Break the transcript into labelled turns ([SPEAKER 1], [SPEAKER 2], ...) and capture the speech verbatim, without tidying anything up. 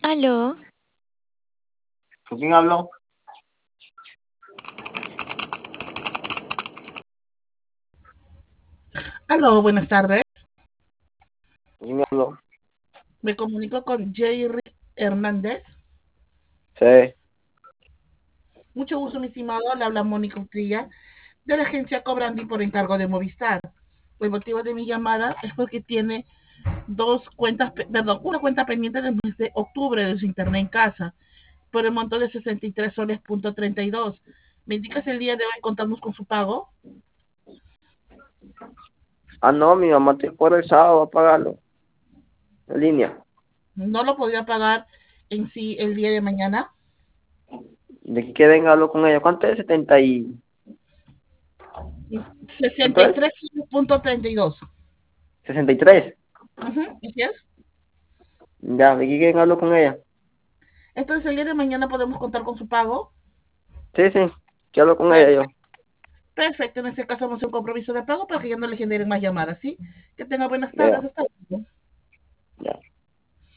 [SPEAKER 1] Aló,
[SPEAKER 2] ¿Con quién hablo?
[SPEAKER 3] Aló, buenas tardes.
[SPEAKER 2] ¿Con quién hablo?
[SPEAKER 3] Me comunico con Jerry Hernández.
[SPEAKER 2] Sí.
[SPEAKER 3] Mucho gusto, mi estimado. Le habla Mónica Utrilla de la agencia Cobrandi por encargo de Movistar. El motivo de mi llamada es porque tiene dos cuentas, pe- perdón, una cuenta pendiente del mes de octubre de su internet en casa por el monto de sesenta y tres soles punto treinta y dos. ¿Me indicas el día de hoy contamos con su pago?
[SPEAKER 2] Ah, no, mi mamá te fuera el sábado a pagarlo. En línea.
[SPEAKER 3] No lo podría pagar en sí el día de mañana.
[SPEAKER 2] ¿De qué venga hablo con ella? ¿Cuánto es? setenta y... ¿Cuánto es?
[SPEAKER 3] sesenta y tres punto treinta y dos.
[SPEAKER 2] sesenta y tres.
[SPEAKER 3] Ujú, ¿así es?
[SPEAKER 2] Ya, ¿de qué quieren hablo con ella?
[SPEAKER 3] Entonces el día de mañana podemos contar con su pago.
[SPEAKER 2] Sí, sí. ¿Qué hablo con ella yo?
[SPEAKER 3] Perfecto. Perfecto. En este caso vamos a hacer un compromiso de pago para que ya no le generen más llamadas, ¿sí? Que tenga buenas tardes.
[SPEAKER 2] Ya.
[SPEAKER 3] Hasta